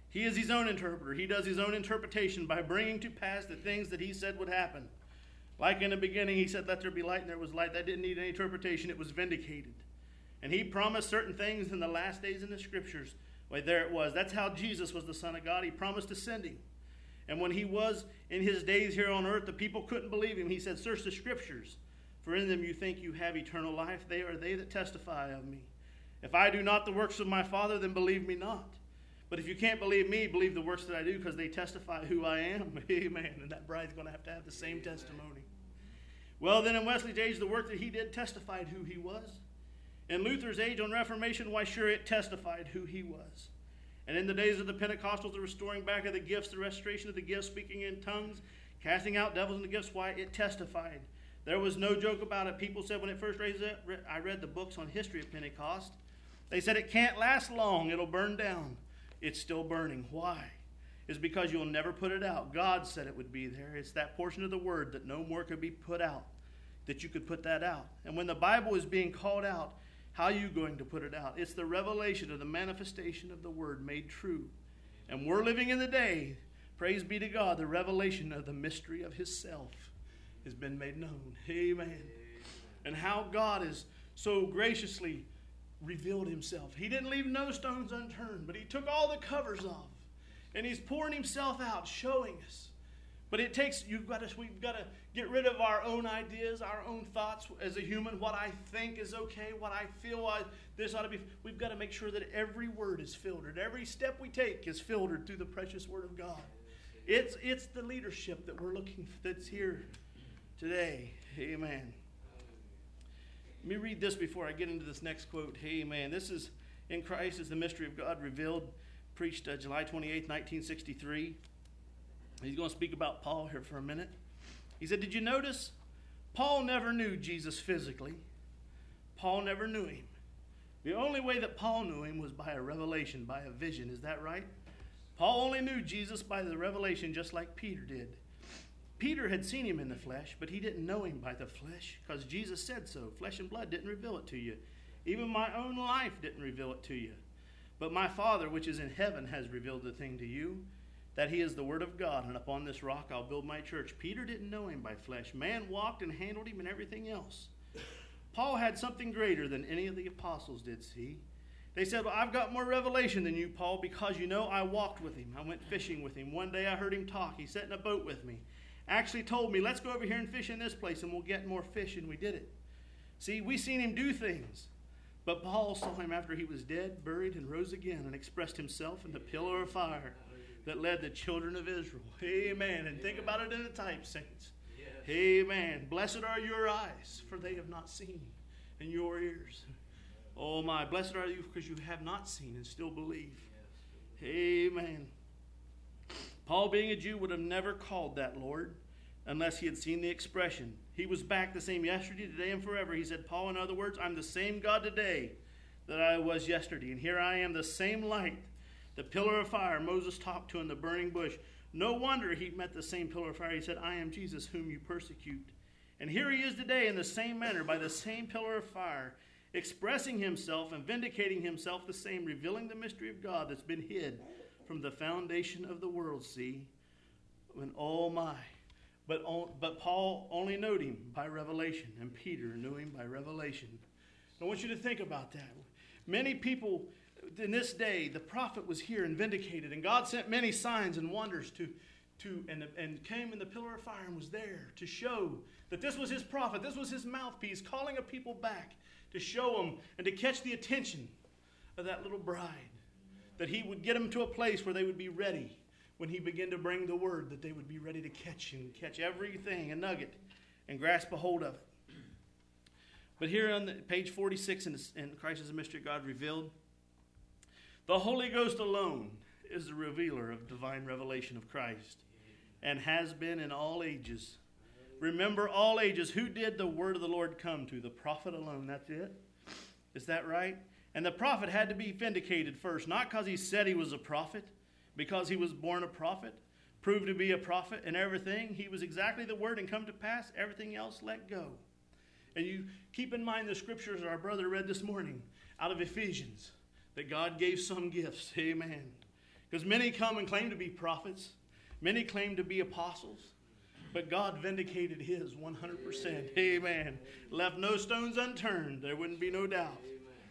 He is his own interpreter. He does his own interpretation by bringing to pass the things that he said would happen. Like in the beginning, he said, let there be light, and there was light. That didn't need any interpretation. It was vindicated. And he promised certain things in the last days in the scriptures. Well, there it was. That's how Jesus was the Son of God. He promised to send him. And when he was in his days here on earth, the people couldn't believe him. He said, search the scriptures, for in them you think you have eternal life. They are they that testify of me. If I do not the works of my Father, then believe me not. But if you can't believe me, believe the works that I do, because they testify who I am. Amen. And that bride's going to have the same testimony. Well, then in Wesley's age, the work that he did testified who he was. In Luther's age on Reformation, why sure, it testified who he was. And in the days of the Pentecostals, the restoring back of the gifts, the restoration of the gifts, speaking in tongues, casting out devils in the gifts, why it testified. There was no joke about it. People said when it first raised up, I read the books on history of Pentecost. They said it can't last long. It'll burn down. It's still burning. Why? It's because you'll never put it out. God said it would be there. It's that portion of the word that no more could be put out, that you could put that out. And when the Bible is being called out, how are you going to put it out? It's the revelation of the manifestation of the word made true. And we're living in the day, praise be to God, the revelation of the mystery of his self has been made known. Amen. And how God has so graciously revealed himself. He didn't leave no stones unturned, but he took all the covers off. And he's pouring himself out, showing us. But it takes, we've got to get rid of our own ideas, our own thoughts as a human, what I think is okay, what I feel this ought to be. We've got to make sure that every word is filtered. Every step we take is filtered through the precious word of God. It's the leadership that we're looking for that's here today. Amen. Let me read this before I get into this next quote. Amen. This is In Christ is the Mystery of God Revealed, preached July 28, 1963. He's going to speak about Paul here for a minute. He said, did you notice? Paul never knew Jesus physically. Paul never knew him. The only way that Paul knew him was by a revelation, by a vision. Is that right? Paul only knew Jesus by the revelation, just like Peter did. Peter had seen him in the flesh, but he didn't know him by the flesh because Jesus said so. Flesh and blood didn't reveal it to you. Even my own life didn't reveal it to you. But my Father, which is in heaven, has revealed the thing to you, that he is the Word of God, and upon this rock I'll build my church. Peter didn't know him by flesh. Man walked and handled him and everything else. Paul had something greater than any of the apostles did, see? They said, well, I've got more revelation than you, Paul, because you know I walked with him. I went fishing with him. One day I heard him talk. He sat in a boat with me. Actually told me, let's go over here and fish in this place and we'll get more fish, and we did it. See, we seen him do things. But Paul saw him after he was dead, buried, and rose again and expressed himself in the pillar of fire that led the children of Israel. Amen. And think about it in a type, saints. Yes. Amen. Blessed are your eyes, for they have not seen, and your ears. Oh my, blessed are you because you have not seen and still believe. Yes. Amen. Paul, being a Jew, would have never called that Lord unless he had seen the expression. He was back the same yesterday, today, and forever. He said, Paul, in other words, I'm the same God today that I was yesterday. And here I am, the same light, the pillar of fire Moses talked to in the burning bush. No wonder he met the same pillar of fire. He said, I am Jesus whom you persecute. And here he is today in the same manner, by the same pillar of fire, expressing himself and vindicating himself the same, revealing the mystery of God that's been hid from the foundation of the world, see? When, oh my. But Paul only knew him by revelation, and Peter knew him by revelation. I want you to think about that. Many people in this day, the prophet was here and vindicated, and God sent many signs and wonders and came in the pillar of fire and was there to show that this was his prophet, this was his mouthpiece, calling a people back to show them and to catch the attention of that little bride, that he would get them to a place where they would be ready. When he began to bring the word, that they would be ready to catch everything, a nugget, and grasp a hold of it. But here on page 46 in Christ is the Mystery of God Revealed, the Holy Ghost alone is the revealer of divine revelation of Christ, and has been in all ages. Remember, all ages, who did the word of the Lord come to? The prophet alone, that's it? Is that right? And the prophet had to be vindicated first, not because he said he was a prophet, because he was born a prophet, proved to be a prophet and everything. He was exactly the word and come to pass. Everything else let go. And you keep in mind the scriptures our brother read this morning out of Ephesians, that God gave some gifts. Amen. Because many come and claim to be prophets. Many claim to be apostles. But God vindicated his 100%. Amen. Left no stones unturned. There wouldn't be no doubt.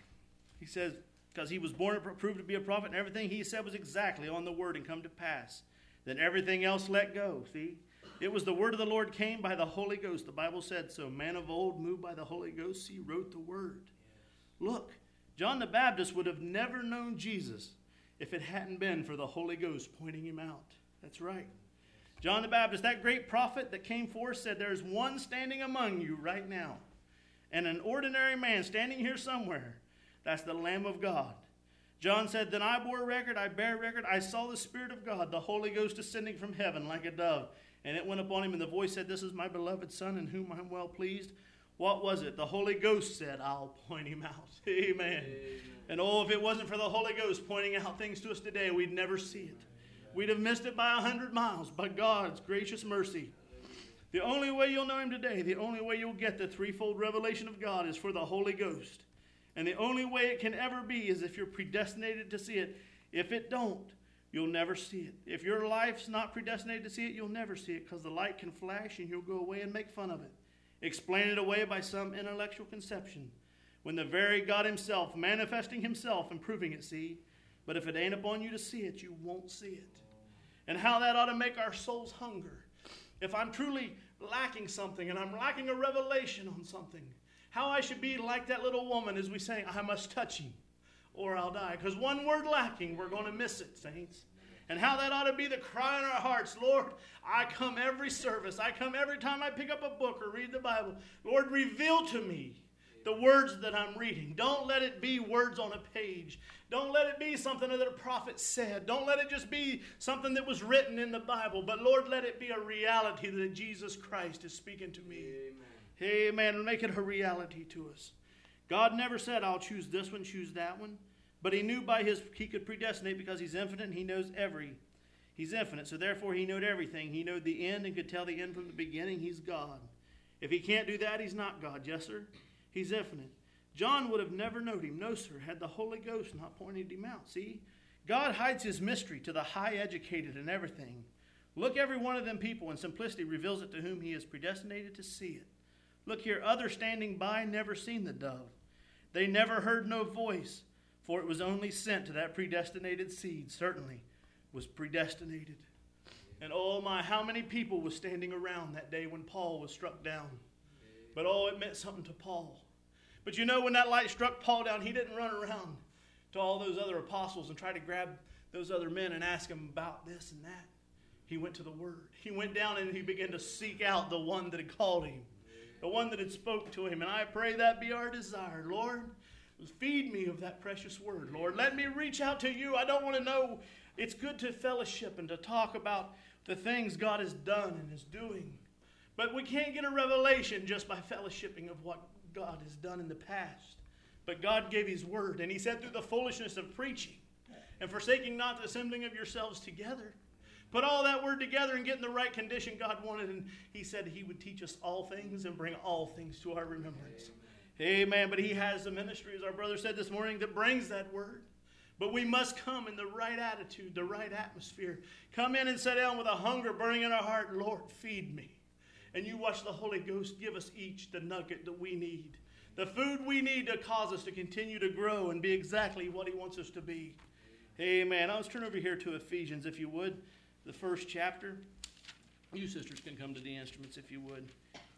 He says, because he was born and proved to be a prophet, and everything he said was exactly on the word and come to pass. Then everything else let go. See? It was the word of the Lord came by the Holy Ghost. The Bible said so. Man of old, moved by the Holy Ghost, he wrote the word. Look, John the Baptist would have never known Jesus if it hadn't been for the Holy Ghost pointing him out. That's right. John the Baptist, that great prophet that came forth, said, there's one standing among you right now. And an ordinary man standing here somewhere. That's the Lamb of God. John said, then I bore record, I bear record, I saw the Spirit of God, the Holy Ghost descending from heaven like a dove. And it went upon him, and the voice said, this is my beloved Son, in whom I am well pleased. What was it? The Holy Ghost said, I'll point him out. Amen. And oh, if it wasn't for the Holy Ghost pointing out things to us today, we'd never see it. We'd have missed it by 100 miles, by God's gracious mercy. The only way you'll know him today, the only way you'll get the threefold revelation of God is for the Holy Ghost. And the only way it can ever be is if you're predestinated to see it. If it don't, you'll never see it. If your life's not predestinated to see it, you'll never see it, because the light can flash and you'll go away and make fun of it. Explain it away by some intellectual conception. When the very God himself, manifesting himself and proving it, see. But if it ain't upon you to see it, you won't see it. And how that ought to make our souls hunger. If I'm truly lacking something and I'm lacking a revelation on something, how I should be like that little woman as we sang, I must touch him or I'll die. Because one word lacking, we're going to miss it, saints. And how that ought to be the cry in our hearts. Lord, I come every service. I come every time I pick up a book or read the Bible. Lord, reveal to me the words that I'm reading. Don't let it be words on a page. Don't let it be something that a prophet said. Don't let it just be something that was written in the Bible. But Lord, let it be a reality that Jesus Christ is speaking to me. Amen. Amen. And make it a reality to us. God never said, I'll choose this one, choose that one. But he knew he could predestinate because he's infinite and he knows he's infinite. So therefore he knew everything. He knew the end and could tell the end from the beginning. He's God. If he can't do that, he's not God. Yes, sir? He's infinite. John would have never known him. No, sir. Had the Holy Ghost not pointed him out. See? God hides his mystery to the high educated and everything. Look, every one of them people in simplicity reveals it to whom he is predestinated to see it. Look here. Others standing by never seen the dove. They never heard no voice. For it was only sent to that predestinated seed, certainly was predestinated. And oh my, how many people was standing around that day when Paul was struck down. But oh, it meant something to Paul. But you know, when that light struck Paul down, he didn't run around to all those other apostles and try to grab those other men and ask them about this and that. He went to the Word. He went down and he began to seek out the one that had called him, the one that had spoke to him. And I pray that be our desire, Lord. Feed me of that precious word, Lord. Let me reach out to you. I don't want to know. It's good to fellowship and to talk about the things God has done and is doing. But we can't get a revelation just by fellowshipping of what God has done in the past. But God gave his word, and he said through the foolishness of preaching and forsaking not the assembling of yourselves together. Put all that word together and get in the right condition God wanted, and he said he would teach us all things and bring all things to our remembrance. Amen. But he has a ministry, as our brother said this morning, that brings that word. But we must come in the right attitude, the right atmosphere. Come in and sit down with a hunger burning in our heart. Lord, feed me. And you watch the Holy Ghost give us each the nugget that we need. The food we need to cause us to continue to grow and be exactly what he wants us to be. Amen. Let's turn over here to Ephesians, if you would. The first chapter. You sisters can come to the instruments, if you would.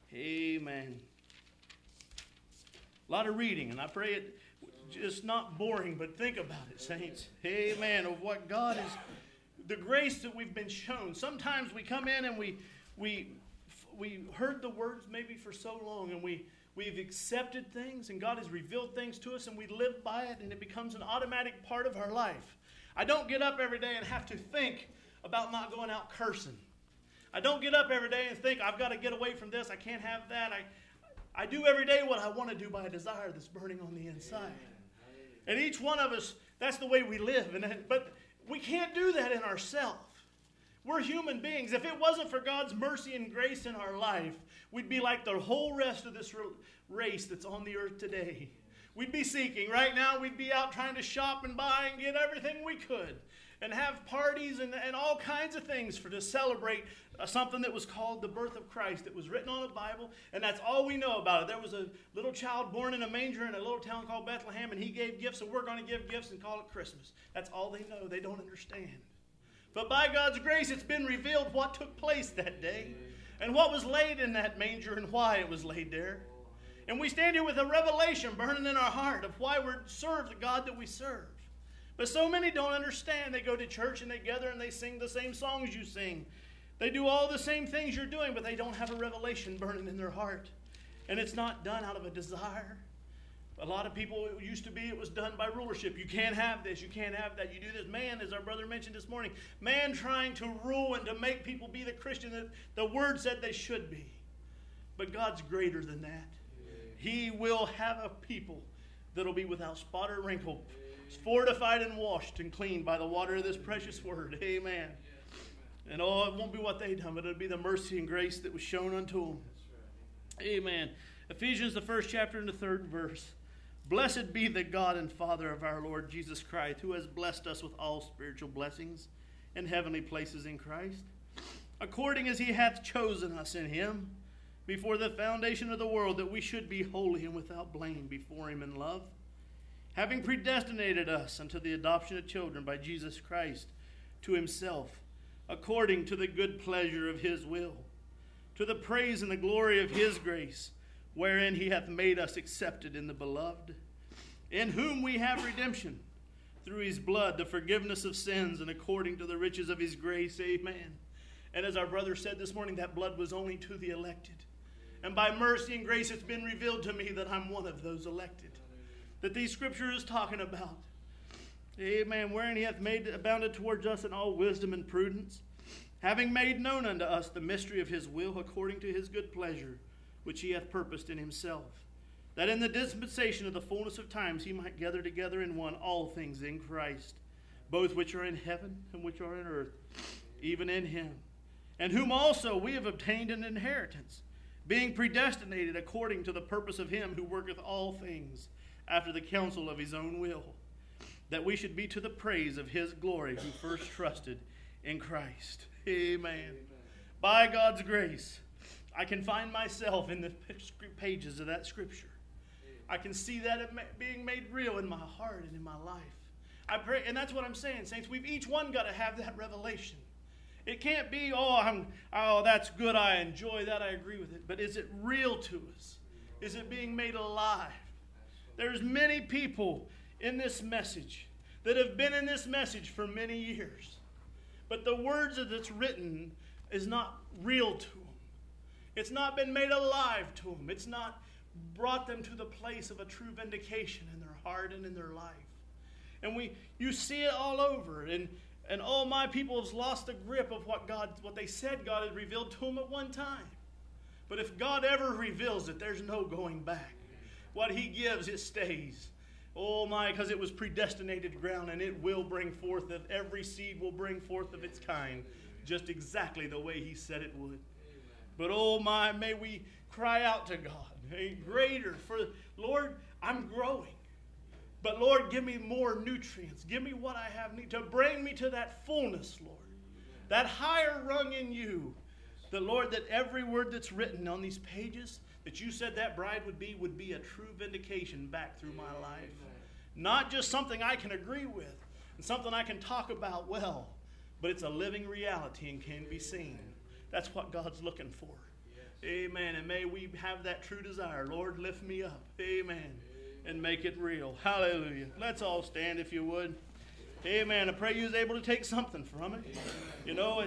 Amen. A lot of reading, and I pray it just not boring, but think about it, saints. Amen. Of what God is, the grace that we've been shown. Sometimes we come in and we heard the words maybe for so long, and we've accepted things, and God has revealed things to us, and we live by it, and it becomes an automatic part of our life. I don't get up every day and have to think about not going out cursing. I don't get up every day and think, I've got to get away from this, I can't have that. I do every day what I want to do by a desire that's burning on the inside. And each one of us, that's the way we live. But we can't do that in ourselves. We're human beings. If it wasn't for God's mercy and grace in our life, we'd be like the whole rest of this race that's on the earth today. We'd be seeking. Right now, we'd be out trying to shop and buy and get everything we could. and have parties and all kinds of things to celebrate something that was called the birth of Christ that was written on the Bible, and that's all we know about it. There was a little child born in a manger in a little town called Bethlehem, and he gave gifts, and we're going to give gifts and call it Christmas. That's all they know. They don't understand. But by God's grace, it's been revealed what took place that day and what was laid in that manger and why it was laid there. And we stand here with a revelation burning in our heart of why we serve the God that we serve. But so many don't understand. They go to church and they gather and they sing the same songs you sing. They do all the same things you're doing, but they don't have a revelation burning in their heart. And it's not done out of a desire. A lot of people, it used to be, it was done by rulership. You can't have this, you can't have that, you do this. Man, as our brother mentioned this morning, man trying to rule and to make people be the Christian that the Word said they should be. But God's greater than that. He will have a people that'll be without spot or wrinkle, fortified and washed and cleaned by the water of this precious Word. Amen. And oh, it won't be what they done, but it'll be the mercy and grace that was shown unto them. Amen. Ephesians, the 1st chapter and the 3rd verse. Blessed be the God and Father of our Lord Jesus Christ, who has blessed us with all spiritual blessings in heavenly places in Christ, according as he hath chosen us in him before the foundation of the world, that we should be holy and without blame before him in love, having predestinated us unto the adoption of children by Jesus Christ to himself, according to the good pleasure of his will, to the praise and the glory of his grace, wherein he hath made us accepted in the beloved, in whom we have redemption, through his blood, the forgiveness of sins, and according to the riches of his grace. Amen. And as our brother said this morning, that blood was only to the elected. And by mercy and grace, it's been revealed to me that I'm one of those elected, that these scriptures is talking about. Amen. Wherein he hath made abounded towards us in all wisdom and prudence, having made known unto us the mystery of his will, according to his good pleasure, which he hath purposed in himself, that in the dispensation of the fullness of times he might gather together in one all things in Christ, both which are in heaven and which are in earth, even in him, and whom also we have obtained an inheritance, being predestinated according to the purpose of him who worketh all things after the counsel of his own will, that we should be to the praise of his glory who first trusted in Christ. Amen. By God's grace, I can find myself in the pages of that scripture. I can see that being made real in my heart and in my life. I pray, and that's what I'm saying, saints. We've each one got to have that revelation. It can't be, that's good, I enjoy that, I agree with it. But is it real to us? Is it being made alive? There's many people in this message that have been in this message for many years. But the words that it's written is not real to them. It's not been made alive to them. It's not brought them to the place of a true vindication in their heart and in their life. And you see it all over. And all my people have lost the grip of what they said God had revealed to them at one time. But if God ever reveals it, there's no going back. What he gives, it stays. Oh my, because it was predestinated ground, and it will bring forth, that every seed will bring forth of its kind, just exactly the way he said it would. But oh my, may we cry out to God, hey, greater, for Lord, I'm growing. But Lord, give me more nutrients. Give me what I have need to bring me to that fullness, Lord. That higher rung in you. The Lord, that every word that's written on these pages that you said that bride would be a true vindication back through my life. Not just something I can agree with and something I can talk about well, but it's a living reality and can be seen. That's what God's looking for. Amen. And may we have that true desire. Lord, lift me up. Amen. And make it real. Hallelujah. Let's all stand if you would. Amen. I pray you was able to take something from it. You know,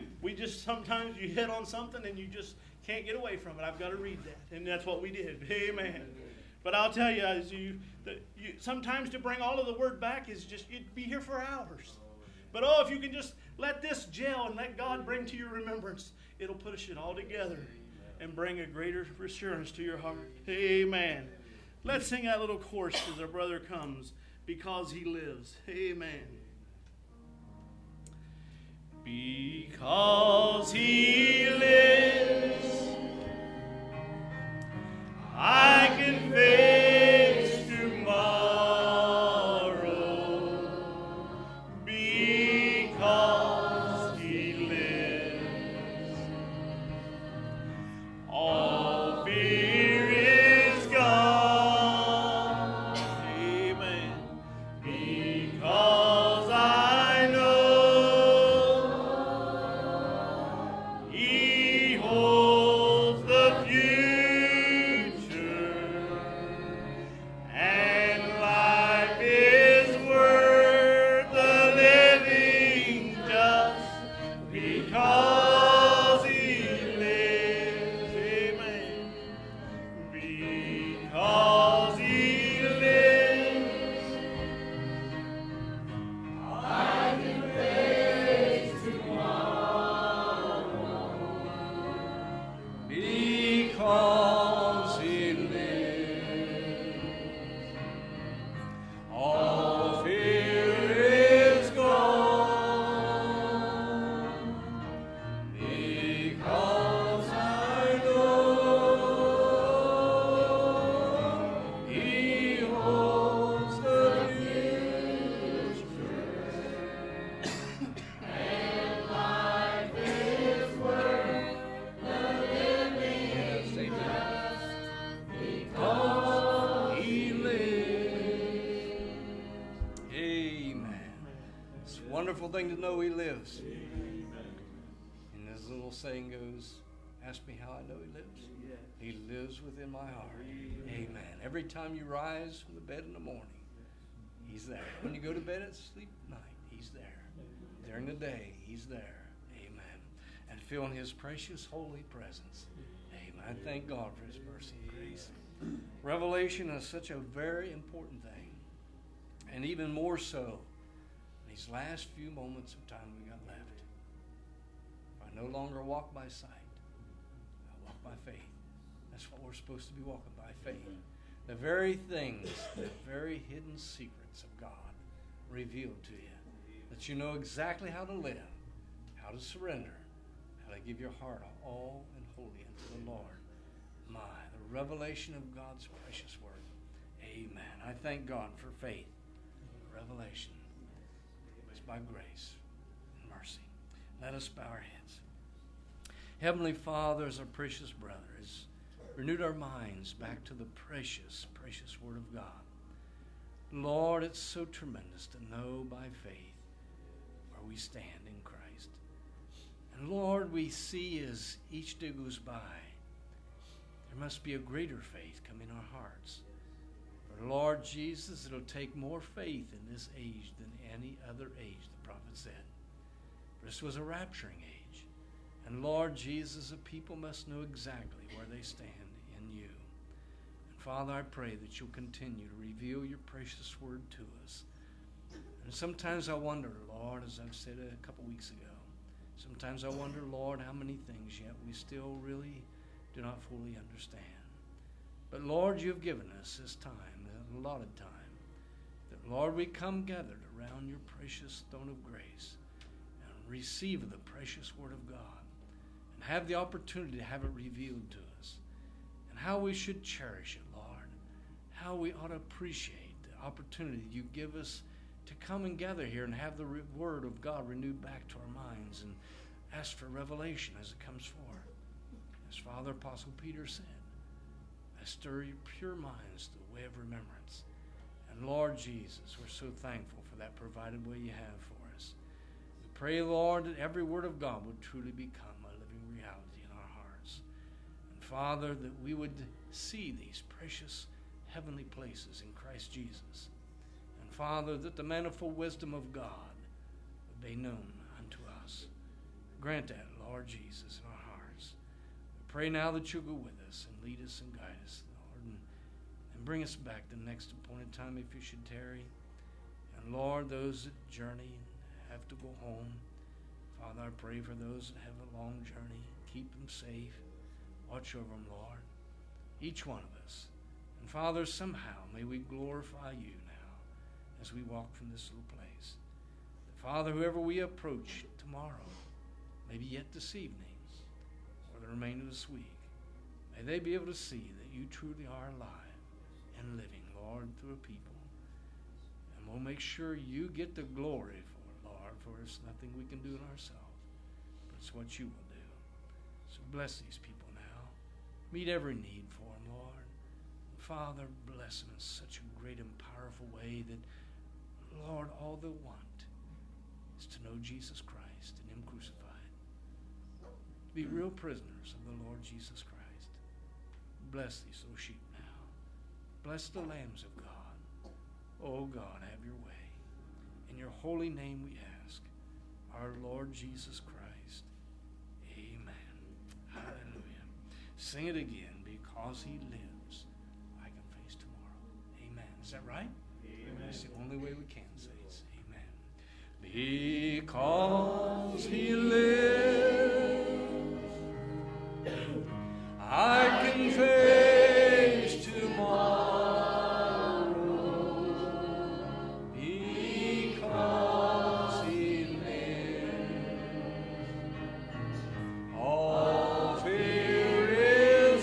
sometimes you hit on something and you just can't get away from it. I've got to read that. And that's what we did. Amen. But I'll tell you, sometimes to bring all of the word back is just, you'd be here for hours. But if you can just let this gel and let God bring to your remembrance, it'll put it all together and bring a greater assurance to your heart. Amen. Let's sing that little chorus as our brother comes. Because he lives. Amen. Because he lives, I can face tomorrow. Because thing to know He lives. And as the little saying goes, ask me how I know He lives. He lives within my heart. Amen. Every time you rise from the bed in the morning, He's there. When you go to bed at sleep at night, He's there. During the day, He's there. Amen. And feeling His precious holy presence. Amen. I thank God for His mercy and grace. Revelation is such a very important thing. And even more so in these last few moments of time we got left. I no longer walk by sight. I walk by faith. That's what we're supposed to be walking by, faith. The very things, the very hidden secrets of God revealed to you. That you know exactly how to live, how to surrender, how to give your heart all and wholly unto the Lord. The revelation of God's precious word. Amen. I thank God for faith. Revelation is by grace and mercy. Let us bow our heads. Heavenly Father, as our precious brother has renewed our minds back to the precious, precious Word of God. Lord, it's so tremendous to know by faith where we stand in Christ. And Lord, we see as each day goes by, there must be a greater faith come in our hearts. For Lord Jesus, it'll take more faith in this age than any other age, the prophet said. For this was a rapturing age. And Lord Jesus, the people must know exactly where they stand in you. And Father, I pray that you'll continue to reveal your precious word to us. And sometimes I wonder, Lord, as I've said a couple weeks ago, sometimes I wonder, Lord, how many things yet we still really do not fully understand. But Lord, you've given us this time, a allotted time, that Lord, we come gathered around your precious throne of grace and receive the precious word of God and have the opportunity to have it revealed to us, and how we should cherish it, Lord, how we ought to appreciate the opportunity you give us to come and gather here and have the word of God renewed back to our minds and ask for revelation as it comes forth. As Father Apostle Peter said, I stir your pure minds to the way of remembrance. And Lord Jesus, we're so thankful for that provided way you have for us. We pray, Lord, that every word of God would truly become a living reality in our hearts. And Father, that we would see these precious heavenly places in Christ Jesus. And Father, that the manifold wisdom of God would be known unto us. Grant that, Lord Jesus, in our hearts. We pray now that you'll go with us and lead us and guide us, Lord, and bring us back the next appointed time if you should tarry. And Lord, those that journey and have to go home, Father, I pray for those that have a long journey. Keep them safe. Watch over them, Lord. Each one of us. And Father, somehow may we glorify you now as we walk from this little place. Father, whoever we approach tomorrow, maybe yet this evening, or the remainder of this week, may they be able to see that you truly are alive and living, Lord, through a people. And we'll make sure you get the glory for it, Lord, for it's nothing we can do in ourselves, but it's what you will do. So bless these people now. Meet every need for them, Lord. Father, bless them in such a great and powerful way that, Lord, all they want is to know Jesus Christ and Him crucified. Be real prisoners of the Lord Jesus Christ. Bless these little sheep now. Bless the lambs of God. Oh God, have your way. In your holy name we ask, our Lord Jesus Christ. Amen. Hallelujah. Sing it again. Because He lives, I can face tomorrow. Amen. Is that right? Amen. That's the only way we can say it. Amen. Because He lives, I can face tomorrow. Because He lives, all fear is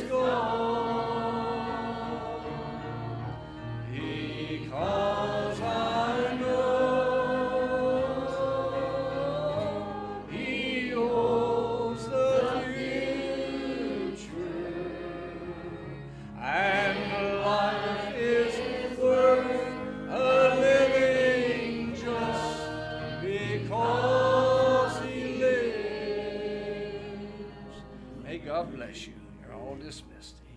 gone. Because I know He God bless you. You're all dismissed.